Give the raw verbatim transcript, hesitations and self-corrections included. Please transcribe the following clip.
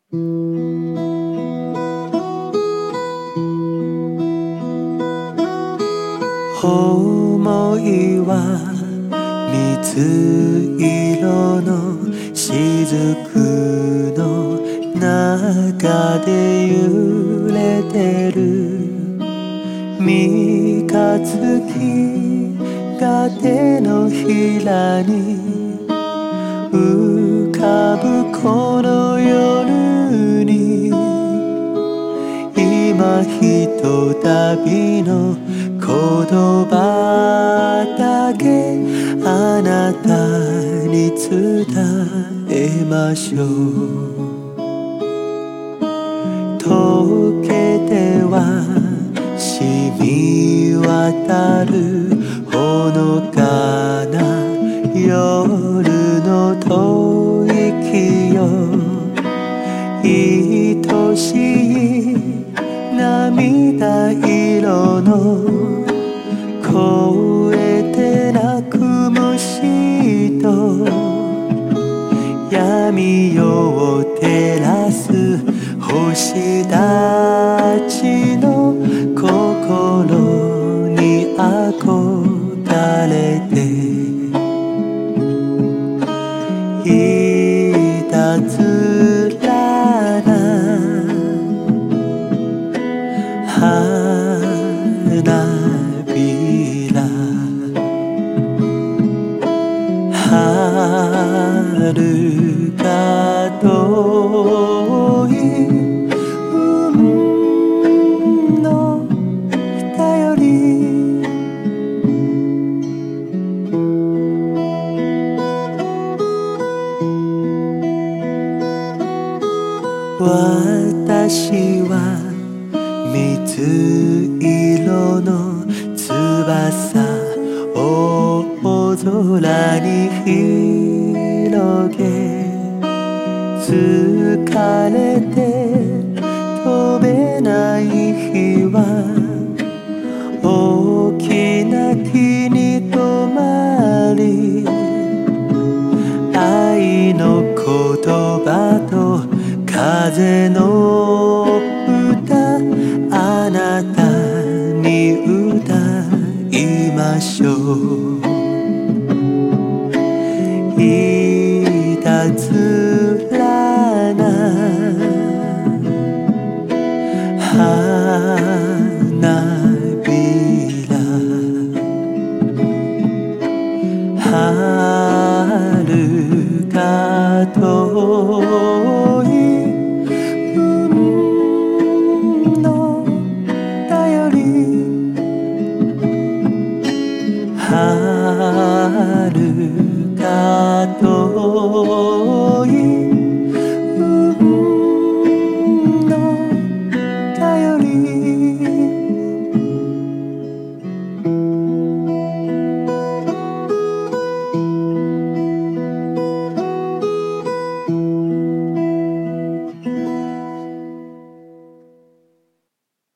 思いは水色の雫の中で揺れてる。三日月が手のひらに浮かぶこの夜に、今ひとたびの言葉だけあなたに伝えましょう。溶けては染み渡るほのかな夜の吐息よ、愛しい涙色の越えて泣く虫と闇夜を照らす星たちの心に憧れて、いたずらな花びら、遥か遠い海の便り、私は水色の翼を大空に広げ、疲れて飛べない日は大きな木に止まり、愛の言葉と風の歌、あなたに歌いましょう。いたずらな花びら、遥か遠い海の便り、遥か遠い